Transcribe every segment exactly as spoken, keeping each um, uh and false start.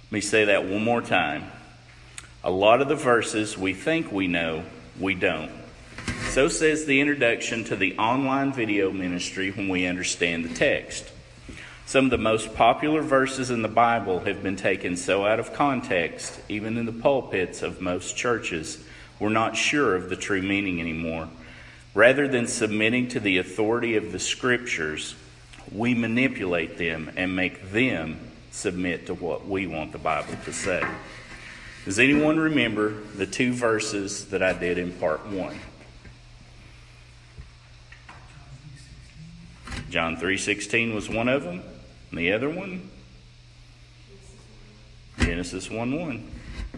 Let me say that one more time. A lot of the verses we think we know, we don't. So says the introduction to the online video ministry when we understand the text. Some of the most popular verses in the Bible have been taken so out of context, even in the pulpits of most churches, we're not sure of the true meaning anymore. Rather than submitting to the authority of the Scriptures, we manipulate them and make them submit to what we want the Bible to say. Does anyone remember the two verses that I did in part one? John three sixteen was one of them. And the other one? Genesis one one.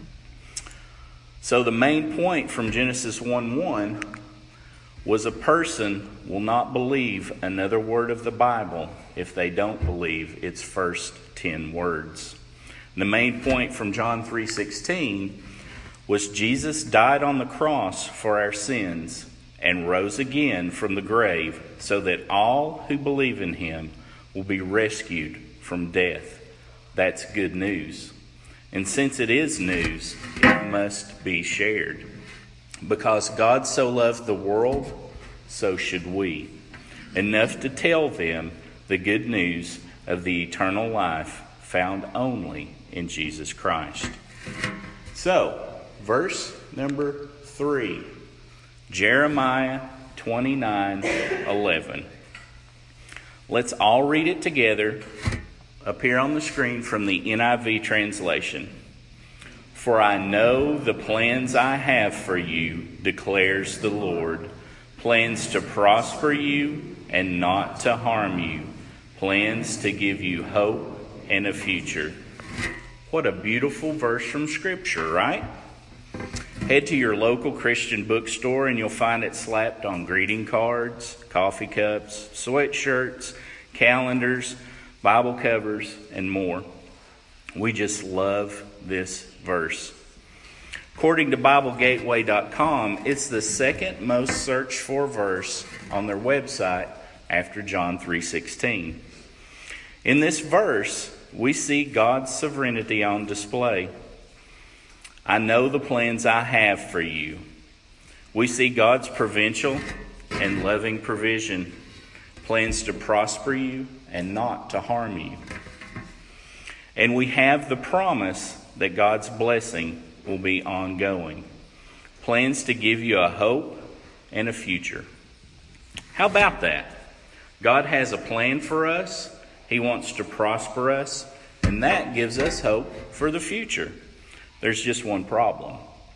So the main point from Genesis one one was a person will not believe another word of the Bible if they don't believe its first ten words. And the main point from John three sixteen was Jesus died on the cross for our sins and rose again from the grave so that all who believe in him will be rescued from death. That's good news. And since it is news, it must be shared. Because God so loved the world, so should we. Enough to tell them the good news of the eternal life found only in Jesus Christ. So, verse number three, Jeremiah twenty-nine eleven. Let's all read it together up here on the screen from the N I V translation. For I know the plans I have for you, declares the Lord, plans to prosper you and not to harm you, plans to give you hope and a future. What a beautiful verse from Scripture, right? Head to your local Christian bookstore and you'll find it slapped on greeting cards, coffee cups, sweatshirts, calendars, Bible covers, and more. We just love this verse. According to Bible Gateway dot com, it's the second most searched for verse on their website after John three sixteen. In this verse, we see God's sovereignty on display. I know the plans I have for you. We see God's providential and loving provision, plans to prosper you and not to harm you. And we have the promise that God's blessing will be ongoing, plans to give you a hope and a future. How about that? God has a plan for us. He wants to prosper us, and that gives us hope for the future. There's just one problem.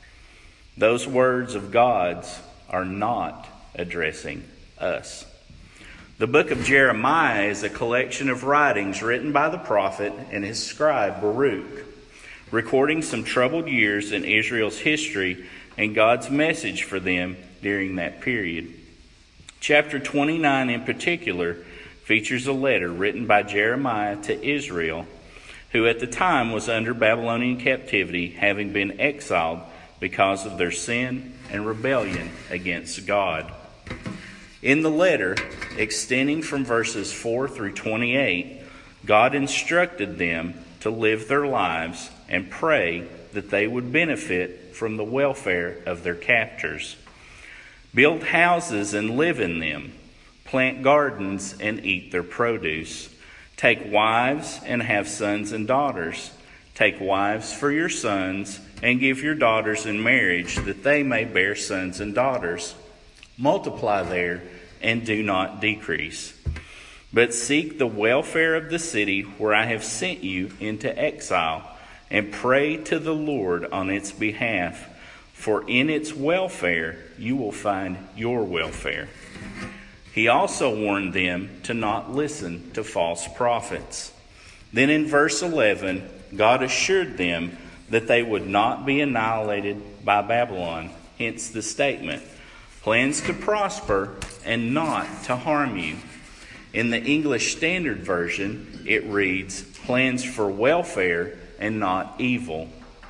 Those words of God's are not addressing us. The book of Jeremiah is a collection of writings written by the prophet and his scribe Baruch, recording some troubled years in Israel's history and God's message for them during that period. Chapter twenty-nine in particular features a letter written by Jeremiah to Israel, who at the time was under Babylonian captivity, having been exiled because of their sin and rebellion against God. In the letter, extending from verses four through twenty-eight, God instructed them to live their lives and pray that they would benefit from the welfare of their captors. Build houses and live in them. Plant gardens and eat their produce. Take wives and have sons and daughters. Take wives for your sons and give your daughters in marriage that they may bear sons and daughters. Multiply there and do not decrease. But seek the welfare of the city where I have sent you into exile, and pray to the Lord on its behalf, for in its welfare you will find your welfare. He also warned them to not listen to false prophets. Then in verse eleven, God assured them that they would not be annihilated by Babylon, hence the statement, plans to prosper and not to harm you. In the English Standard Version, it reads, plans for welfare and not evil.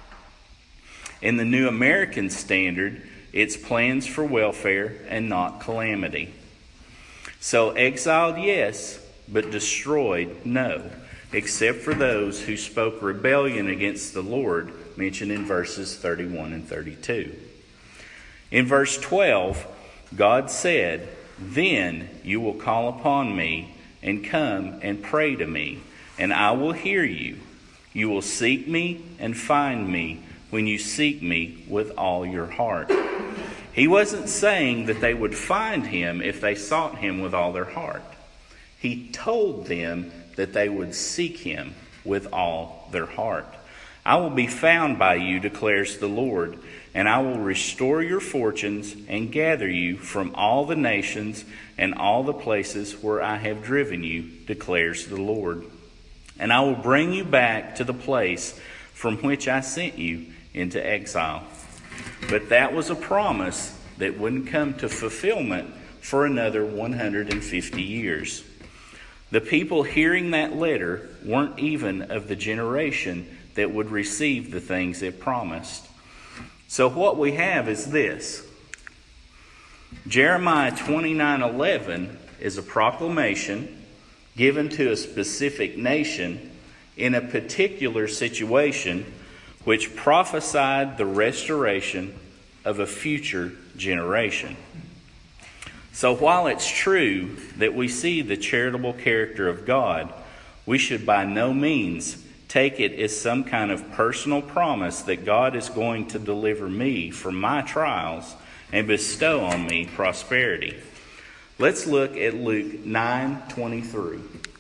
In the New American Standard, it's plans for welfare and not calamity. So exiled, yes, but destroyed, no. except for those who spoke rebellion against the Lord, mentioned in verses thirty-one and thirty-two. In verse twelve, God said, "Then you will call upon me and come and pray to me, and I will hear you. You will seek me and find me when you seek me with all your heart." He wasn't saying that they would find him if they sought him with all their heart. He told them that they would seek him with all their heart. "I will be found by you, declares the Lord, and I will restore your fortunes and gather you from all the nations and all the places where I have driven you, declares the Lord. And I will bring you back to the place from which I sent you into exile." But that was a promise that wouldn't come to fulfillment for another one hundred fifty years. The people hearing that letter weren't even of the generation that would receive the things it promised. So what we have is this. Jeremiah twenty-nine eleven is a proclamation given to a specific nation in a particular situation, which prophesied the restoration of a future generation. So while it's true that we see the charitable character of God, we should by no means take it as some kind of personal promise that God is going to deliver me from my trials and bestow on me prosperity. Let's look at Luke nine twenty-three.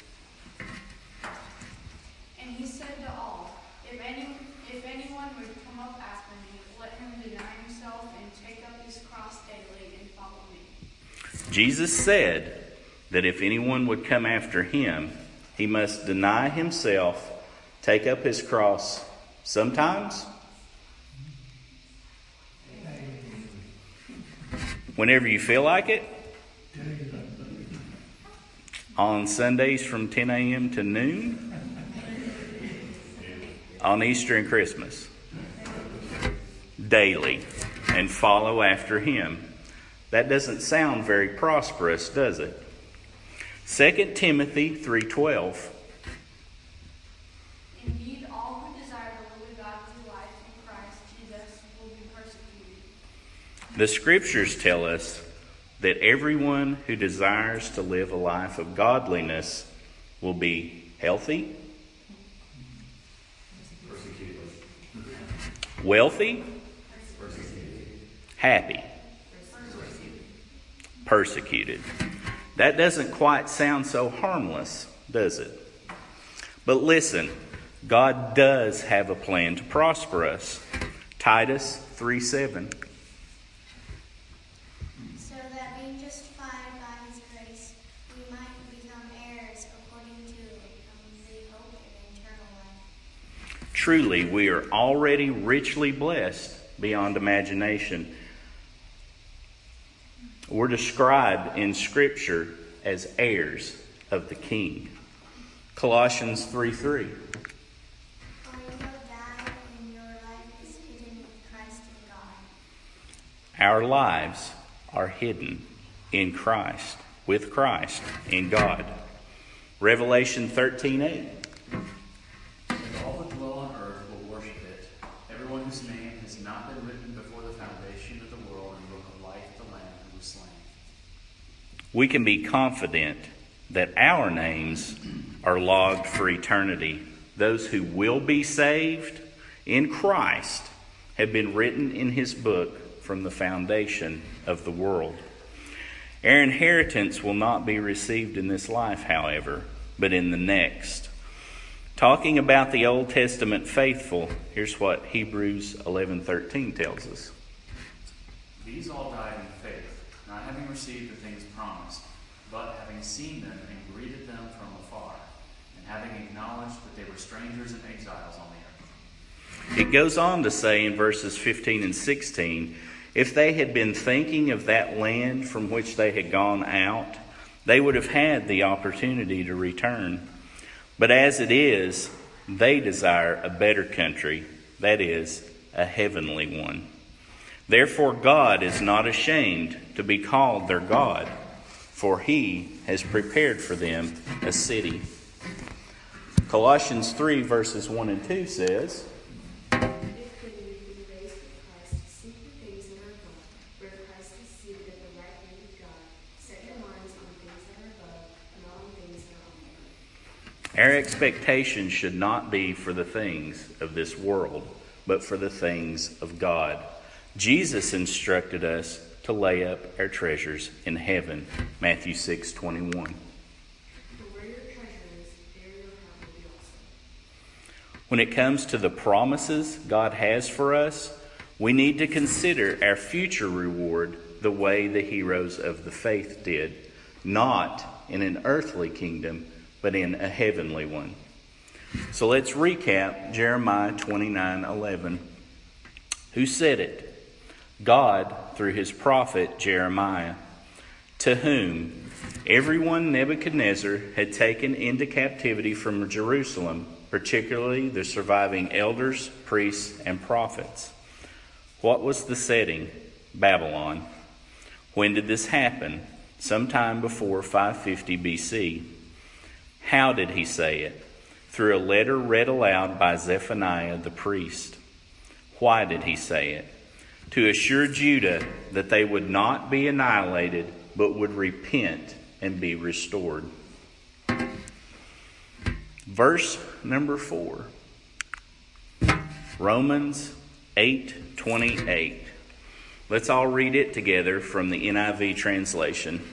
And he said to all, if any, if anyone would come up after me, let him deny himself and take up his cross daily and follow me. Jesus said that if anyone would come after him, he must deny himself, take up his cross sometimes, whenever you feel like it, on Sundays from ten a.m. to noon, on Easter and Christmas, daily, and follow after him. That doesn't sound very prosperous, does it? Second Timothy three twelve. Indeed, all who desire to live a godly life in Christ Jesus will be persecuted. The scriptures tell us that everyone who desires to live a life of godliness will be healthy, Persecuted. wealthy, Persecuted. happy, persecuted. That doesn't quite sound so harmless, does it? But listen, God does have a plan to prosper us. Titus three seven. So that being justified by his grace, we might become heirs according to um, the hope of eternal life. Truly, we are already richly blessed beyond imagination. We're described in Scripture as heirs of the King. Colossians three three. For you have died, and your life is hidden with Christ in God. Our lives are hidden in Christ, with Christ, in God. Revelation thirteen eight. And all that dwell on earth will worship it, everyone whose name has not been written before the foundation of the world in the book of life of the Lamb who was slain. We can be confident that our names are logged for eternity. Those who will be saved in Christ have been written in his book from the foundation of the world. Our inheritance will not be received in this life, however, but in the next. Talking about the Old Testament faithful, here's what Hebrews eleven thirteen tells us. These all died in faith, not having received the things promised, but having seen them and greeted them from afar, and having acknowledged that they were strangers and exiles on the earth. It goes on to say in verses fifteen and sixteen, if they had been thinking of that land from which they had gone out, they would have had the opportunity to return. But as it is, they desire a better country, that is, a heavenly one. Therefore God is not ashamed to be called their God, for he has prepared for them a city. Colossians three, verses one and two says, If then you have been raised with Christ, seek the things that are above, where Christ is seated at the right hand of God. Set your minds on things that are above, and not on things that are on the earth. our expectation should not be for the things of this world, but for the things of God. Jesus instructed us to lay up our treasures in heaven. Matthew six twenty-one. For where your treasure is, there your heart will be also. When it comes to the promises God has for us, we need to consider our future reward the way the heroes of the faith did, not in an earthly kingdom, but in a heavenly one. So let's recap Jeremiah twenty-nine eleven. Who said it? God, through his prophet Jeremiah, to whom everyone Nebuchadnezzar had taken into captivity from Jerusalem, particularly the surviving elders, priests, and prophets. What was the setting? Babylon. When did this happen? Sometime before five fifty B C. How did he say it? Through a letter read aloud by Zephaniah the priest. Why did he say it? To assure Judah that they would not be annihilated, but would repent and be restored. Verse number four. Romans eight twenty-eight. Let's all read it together from the N I V translation.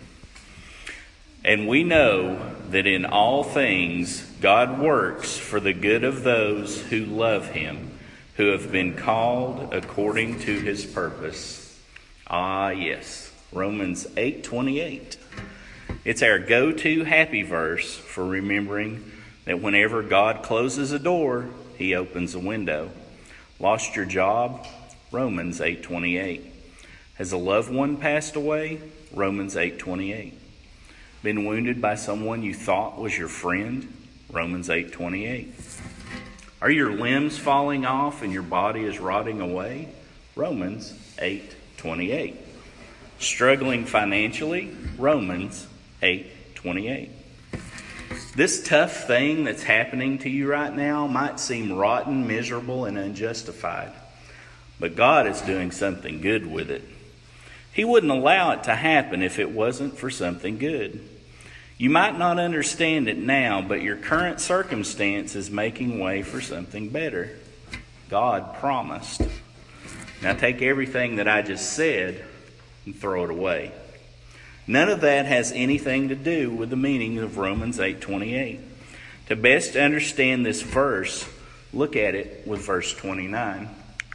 And we know that in all things God works for the good of those who love him, who have been called according to his purpose. Ah, yes, Romans eight twenty-eight. It's our go-to happy verse for remembering that whenever God closes a door, he opens a window. Lost your job? Romans eight twenty-eight. Has a loved one passed away? Romans eight twenty-eight. Been wounded by someone you thought was your friend? Romans eight twenty-eight. Are your limbs falling off and your body is rotting away? Romans eight twenty-eight. Struggling financially? Romans eight twenty-eight. This tough thing that's happening to you right now might seem rotten, miserable, and unjustified, but God is doing something good with it. He wouldn't allow it to happen if it wasn't for something good. You might not understand it now, but your current circumstance is making way for something better. God promised. Now take everything that I just said and throw it away. None of that has anything to do with the meaning of Romans eight twenty-eight. To best understand this verse, look at it with verse twenty-nine.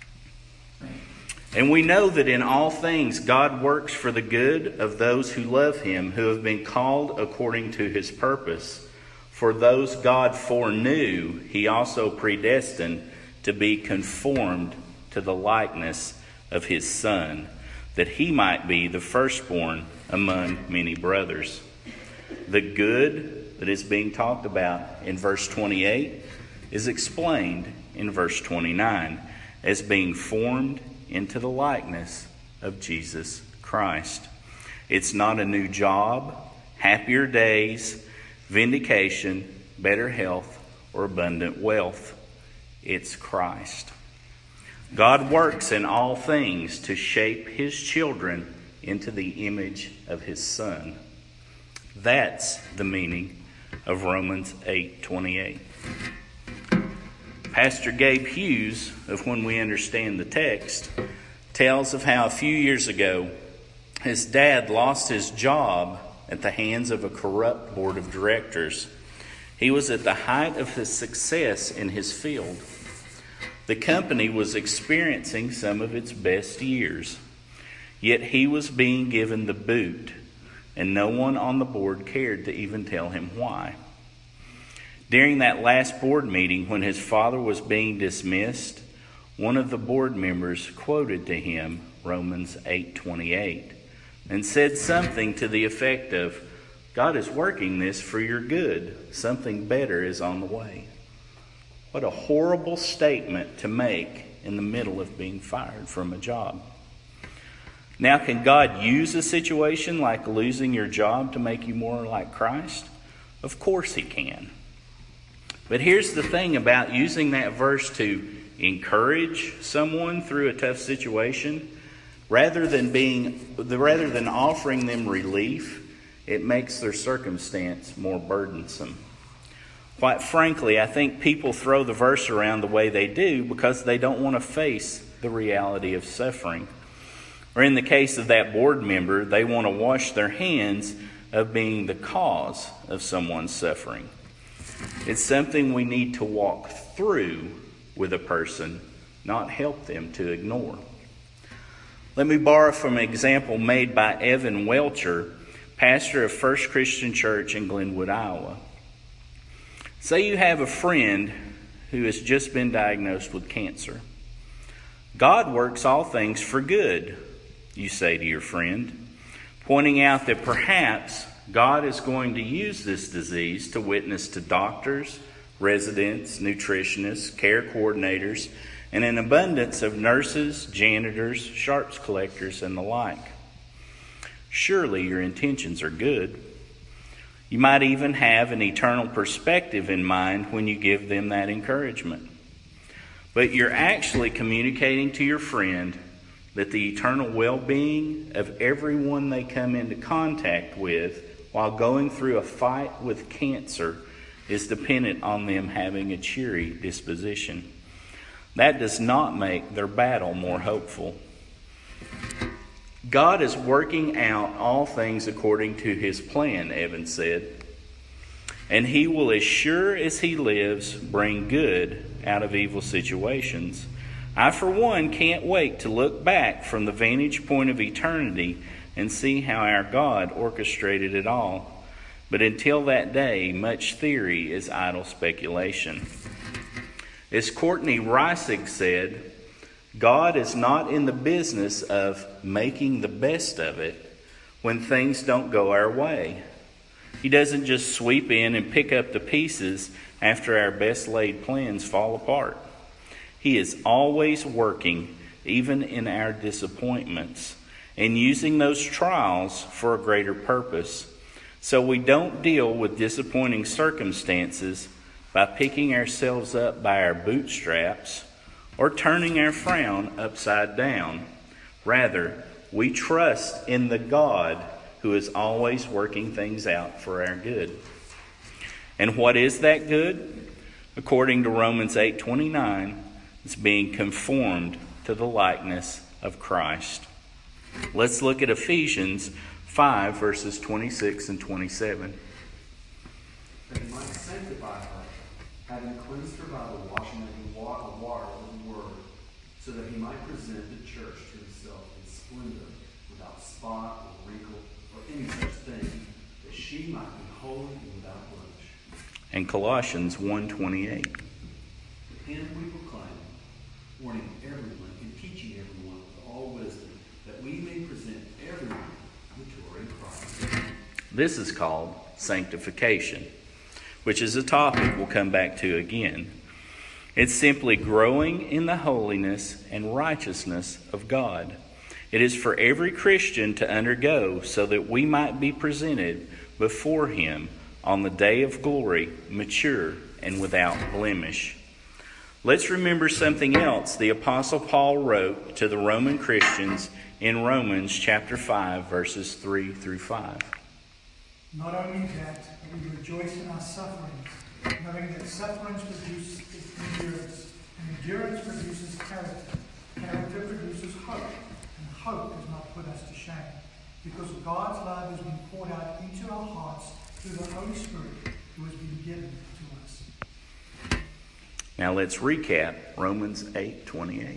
And we know that in all things God works for the good of those who love him, who have been called according to his purpose. For those God foreknew, he also predestined to be conformed to the likeness of his Son, that he might be the firstborn among many brothers. The good that is being talked about in verse twenty-eight is explained in verse twenty-nine as being formed into the likeness of Jesus Christ. It's not a new job, happier days, vindication, better health, or abundant wealth. It's Christ. God works in all things to shape his children into the image of his Son. That's the meaning of Romans eight twenty-eight. Pastor Gabe Hughes, of When We Understand the Text, tells of how a few years ago his dad lost his job at the hands of a corrupt board of directors. He was at the height of his success in his field. The company was experiencing some of its best years, yet he was being given the boot, and no one on the board cared to even tell him why. During that last board meeting, when his father was being dismissed, one of the board members quoted to him Romans eight twenty-eight and said something to the effect of, God is working this for your good. Something better is on the way. What a horrible statement to make in the middle of being fired from a job. Now, can God use a situation like losing your job to make you more like Christ? Of course he can. But here's the thing about using that verse to encourage someone through a tough situation. Rather than being, rather than offering them relief, it makes their circumstance more burdensome. Quite frankly, I think people throw the verse around the way they do because they don't want to face the reality of suffering. Or in the case of that board member, they want to wash their hands of being the cause of someone's suffering. It's something we need to walk through with a person, not help them to ignore. Let me borrow from an example made by Evan Welcher, pastor of First Christian Church in Glenwood, Iowa. Say you have a friend who has just been diagnosed with cancer. God works all things for good, you say to your friend, pointing out that perhaps God is going to use this disease to witness to doctors, residents, nutritionists, care coordinators, and an abundance of nurses, janitors, sharps collectors, and the like. Surely your intentions are good. You might even have an eternal perspective in mind when you give them that encouragement. But you're actually communicating to your friend that the eternal well-being of everyone they come into contact with while going through a fight with cancer is dependent on them having a cheery disposition. That does not make their battle more hopeful. God is working out all things according to his plan, Evan said. And he will, as sure as he lives, bring good out of evil situations. I, for one, can't wait to look back from the vantage point of eternity and see how our God orchestrated it all. But until that day, much theory is idle speculation. As Courtney Reisig said, God is not in the business of making the best of it when things don't go our way. He doesn't just sweep in and pick up the pieces after our best laid plans fall apart. He is always working, even in our disappointments, and using those trials for a greater purpose. So we don't deal with disappointing circumstances by picking ourselves up by our bootstraps or turning our frown upside down. Rather, we trust in the God who is always working things out for our good. And what is that good? According to Romans eight twenty-nine, it's being conformed to the likeness of Christ. Let's look at Ephesians five, verses twenty-six and twenty-seven. That he might sanctify her, having cleansed her by the washing of the water of the word, so that he might present the church to himself in splendor, without spot or wrinkle or any such thing, that she might be holy and without blemish. And Colossians one twenty-eight. Him we proclaim, warning everyone and teaching everyone with all wisdom, that we may present everyone mature in Christ. This is called sanctification, which is a topic we'll come back to again. It's simply growing in the holiness and righteousness of God. It is for every Christian to undergo so that we might be presented before him on the day of glory, mature and without blemish. Let's remember something else the Apostle Paul wrote to the Roman Christians in Romans chapter five, verses three through five. Not only that, but we rejoice in our sufferings, knowing that sufferings produce endurance, and endurance produces character. Character produces hope, and hope does not put us to shame, because God's love has been poured out into our hearts through the Holy Spirit who has been given to us. Now let's recap Romans eight twenty-eight.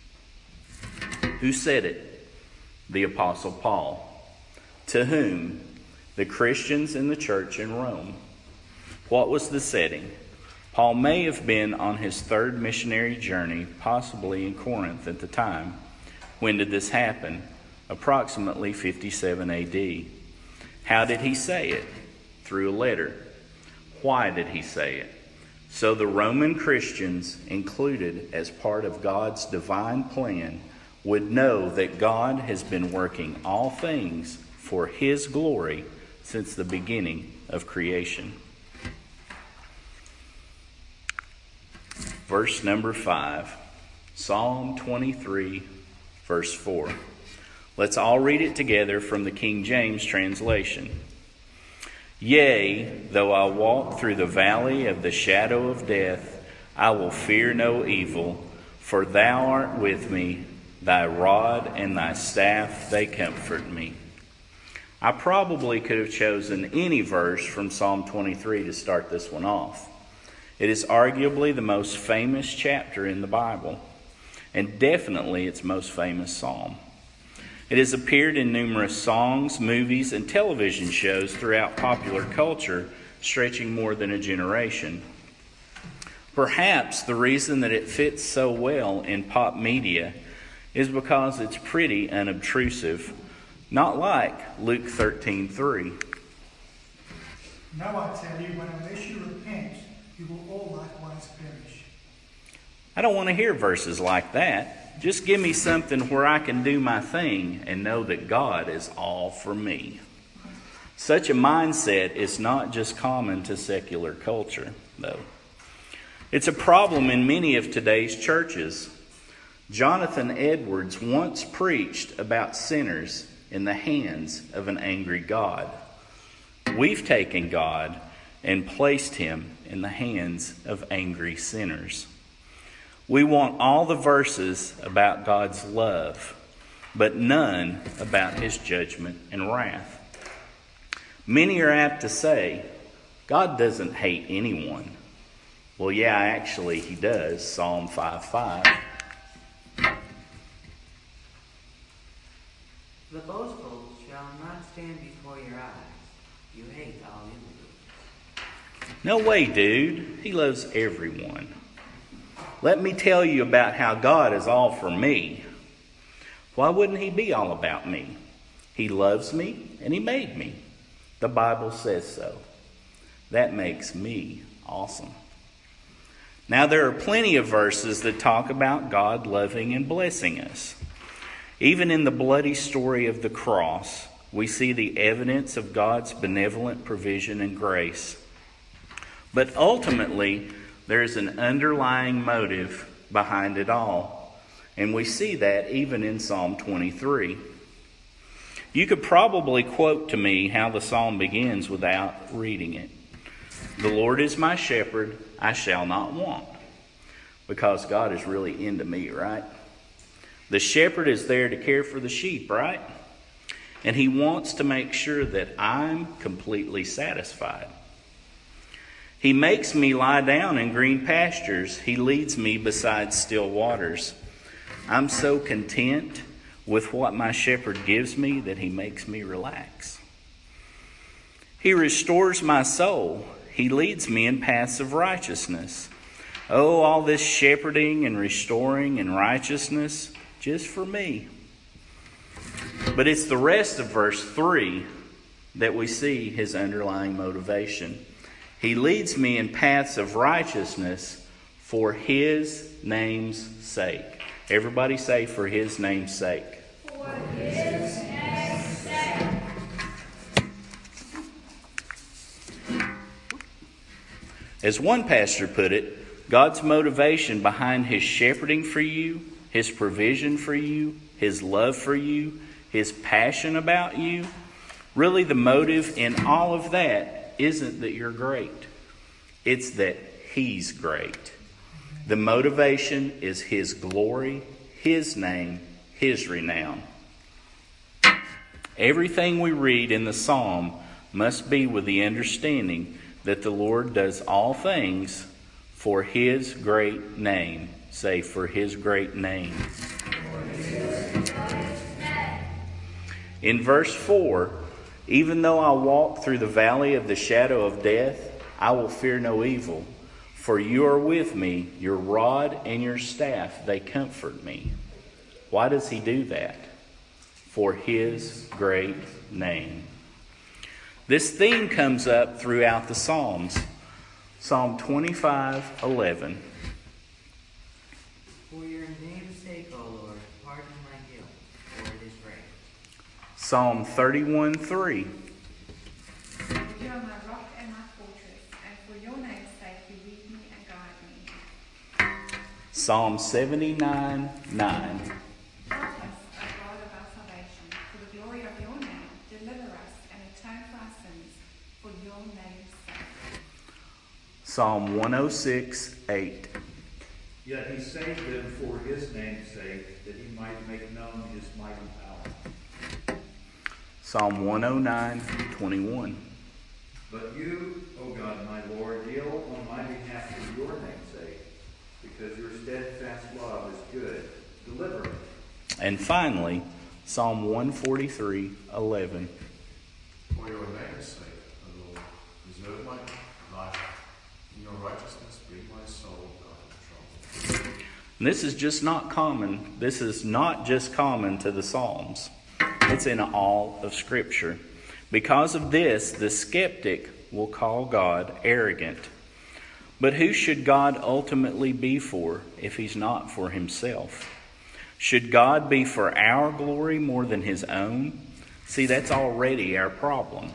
Who said it? The Apostle Paul. To whom? The Christians in the church in Rome. What was the setting? Paul may have been on his third missionary journey, possibly in Corinth at the time. When did this happen? Approximately fifty-seven A D. How did he say it? Through a letter. Why did he say it? So the Roman Christians, included as part of God's divine plan, would know that God has been working all things for his glory since the beginning of creation. verse number five. Psalm twenty-three, verse four. Let's all read it together from the King James translation. Yea, though I walk through the valley of the shadow of death, I will fear no evil, for thou art with me. Thy rod and thy staff, they comfort me. I probably could have chosen any verse from Psalm twenty-three to start this one off. It is arguably the most famous chapter in the Bible, and definitely its most famous psalm. It has appeared in numerous songs, movies, and television shows throughout popular culture, stretching more than a generation. Perhaps the reason that it fits so well in pop media is because it's pretty unobtrusive, not like Luke thirteen three. Now I tell you, when unless you repent, you will all likewise perish. I don't want to hear verses like that. Just give me something where I can do my thing and know that God is all for me. Such a mindset is not just common to secular culture, though. It's a problem in many of today's churches. Jonathan Edwards once preached about sinners in the hands of an angry God. We've taken God and placed him in the hands of angry sinners. We want all the verses about God's love, but none about his judgment and wrath. Many are apt to say, God doesn't hate anyone. Well, yeah, actually he does. Psalm five five. The boastful shall not stand before your eyes. You hate all evildoers. No way, dude. He loves everyone. Let me tell you about how God is all for me. Why wouldn't he be all about me? He loves me and he made me. The Bible says so. That makes me awesome. Now, there are plenty of verses that talk about God loving and blessing us. Even in the bloody story of the cross, we see the evidence of God's benevolent provision and grace. But ultimately, there's an underlying motive behind it all. And we see that even in Psalm twenty-three. You could probably quote to me how the psalm begins without reading it. The Lord is my shepherd, I shall not want. Because God is really into me, right? The shepherd is there to care for the sheep, right? And he wants to make sure that I'm completely satisfied. He makes me lie down in green pastures. He leads me beside still waters. I'm so content with what my shepherd gives me that he makes me relax. He restores my soul. He leads me in paths of righteousness. Oh, all this shepherding and restoring and righteousness just for me. But it's the rest of verse three that we see his underlying motivation. He leads me in paths of righteousness for his name's sake. Everybody say, for his name's sake. For his name's sake. As one pastor put it, God's motivation behind his shepherding for you, his provision for you, his love for you, his passion about you, really the motive in all of that isn't that you're great. It's that he's great. The motivation is his glory, his name, his renown. Everything we read in the psalm must be with the understanding that the Lord does all things for his great name. Say, for his great name. In verse four, even though I walk through the valley of the shadow of death, I will fear no evil. For you are with me, your rod and your staff, they comfort me. Why does he do that? For his great name. This theme comes up throughout the Psalms. Psalm twenty-five eleven. For your name's sake, O Lord, pardon my guilt, for it is great. Psalm thirty-one three. For you are my rock and my fortress, and for your name's sake you lead me and guide me. Psalm seventy-nine nine. Help us, O God of our salvation, for the glory of your name. Deliver us and atone for our sins, for your name's sake. Psalm one oh six eight. Yet he saved them for his name's sake, that he might make known his mighty power. Psalm one oh nine twenty-one. But you, O God, my Lord, deal on my behalf for your name's sake, because your steadfast love is good. Deliver me. And finally, Psalm one forty-three eleven. For your name's sake, O Lord, preserve my life. In your righteousness, bring my soul out of trouble. And this is just not common. This is not just common to the Psalms. It's in all of Scripture. Because of this, the skeptic will call God arrogant. But who should God ultimately be for if he's not for himself? Should God be for our glory more than his own? See, that's already our problem.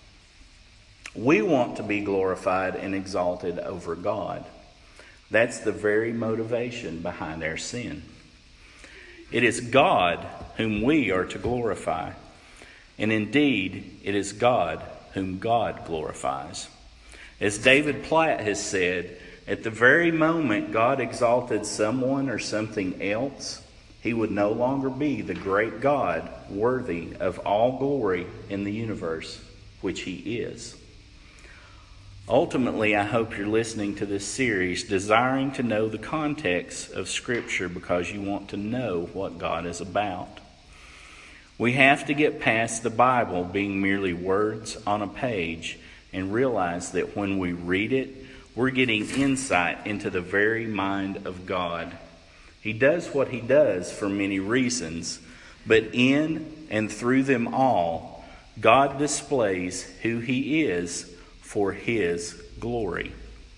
We want to be glorified and exalted over God. That's the very motivation behind our sin. It is God whom we are to glorify. And indeed, it is God whom God glorifies. As David Platt has said, at the very moment God exalted someone or something else, he would no longer be the great God worthy of all glory in the universe, which he is. Ultimately, I hope you're listening to this series desiring to know the context of Scripture because you want to know what God is about. We have to get past the Bible being merely words on a page and realize that when we read it, we're getting insight into the very mind of God. He does what he does for many reasons, but in and through them all, God displays who he is for his glory.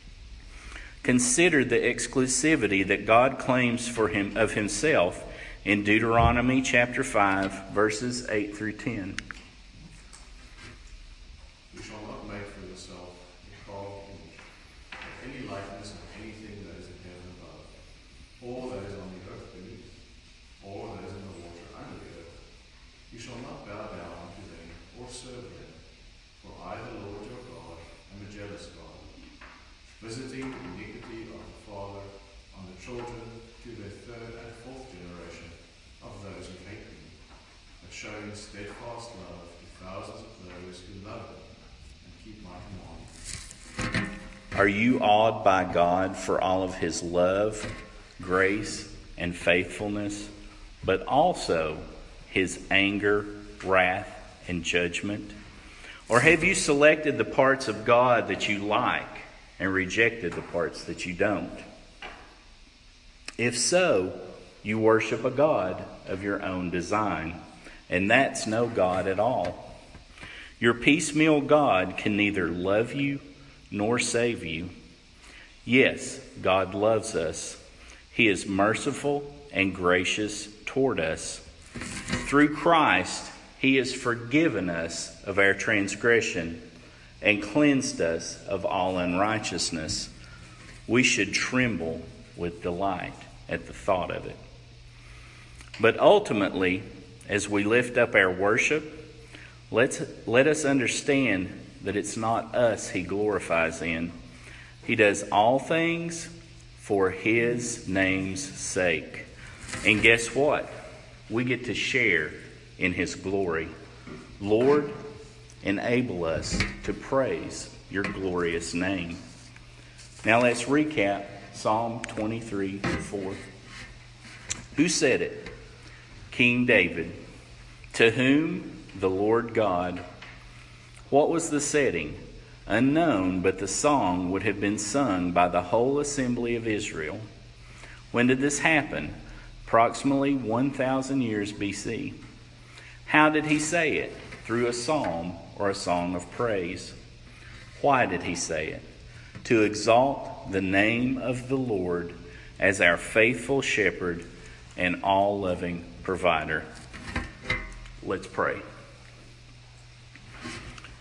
Consider the exclusivity that God claims for him of himself in Deuteronomy chapter five, verses eight through ten. You shall not make for yourself a carved image, or any likeness of anything that is in heaven above, or that is on the earth beneath, or that is in the water under the earth. You shall not bow down unto them or serve them, for I, the Lord your God, am a jealous God, visiting the iniquity of the father on the children to their third and fourth generation of those who hate me, but showing steadfast love to thousands of those who love them and keep my commandments. Are you awed by God for all of his love, grace, and faithfulness, but also his anger, wrath, and judgment? Or have you selected the parts of God that you like and rejected the parts that you don't? If so, you worship a God of your own design, and that's no God at all. Your piecemeal God can neither love you nor save you. Yes, God loves us. He is merciful and gracious toward us. Through Christ, he has forgiven us of our transgression and cleansed us of all unrighteousness. We should tremble with delight at the thought of it. But ultimately, as we lift up our worship, let's, let us understand that it's not us he glorifies in. He does all things for his name's sake. And guess what? We get to share in his glory. Lord, enable us to praise your glorious name. Now let's recap Psalm twenty-three four. Who said it? King David. To whom? The Lord God. What was the setting? Unknown, but the song would have been sung by the whole assembly of Israel. When did this happen? Approximately one thousand years B C. How did he say it? Through a psalm or a song of praise. Why did he say it? To exalt the name of the Lord as our faithful shepherd and all-loving provider. Let's pray.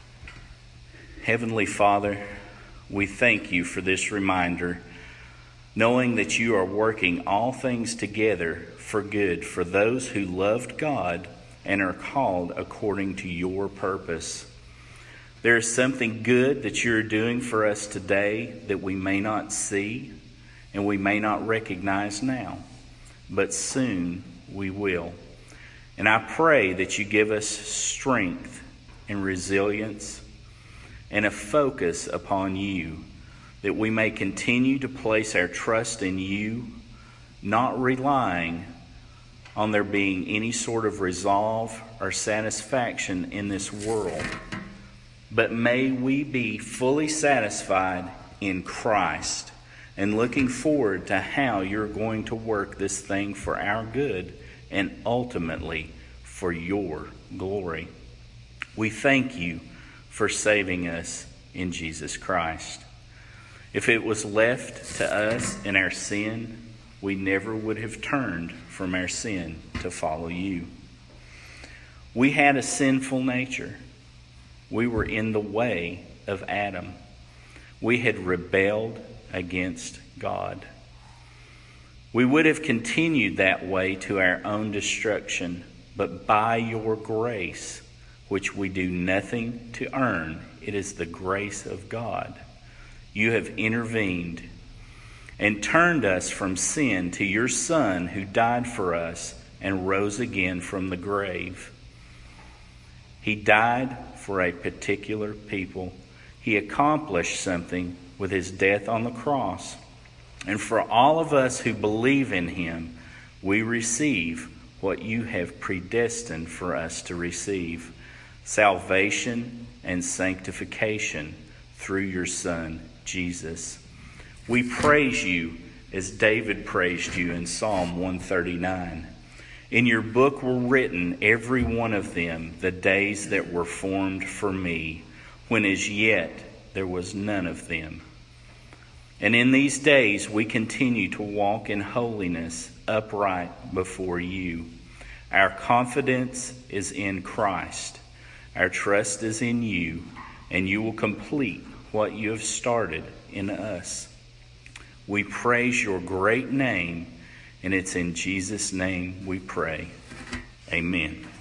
Heavenly Father, we thank you for this reminder knowing that you are working all things together for good for those who loved God and are called according to your purpose. There is something good that you're doing for us today that we may not see and we may not recognize now, but soon we will. And I pray that you give us strength and resilience and a focus upon you, that we may continue to place our trust in you, not relying on there being any sort of resolve or satisfaction in this world. But may we be fully satisfied in Christ and looking forward to how you're going to work this thing for our good and ultimately for your glory. We thank you for saving us in Jesus Christ. If it was left to us in our sin, we never would have turned from our sin to follow you. We had a sinful nature. We were in the way of Adam. We had rebelled against God. We would have continued that way to our own destruction, but by your grace, which we do nothing to earn, it is the grace of God. You have intervened and turned us from sin to your Son, who died for us and rose again from the grave. He died for a particular people. He accomplished something with his death on the cross. And for all of us who believe in him, we receive what you have predestined for us to receive: salvation and sanctification through your Son, Jesus. We praise you as David praised you in Psalm one thirty-nine. In your book were written, every one of them, the days that were formed for me, when as yet there was none of them. And in these days we continue to walk in holiness, upright before you. Our confidence is in Christ. Our trust is in you, and you will complete what you have started in us. We praise your great name, and it's in Jesus' name we pray. Amen.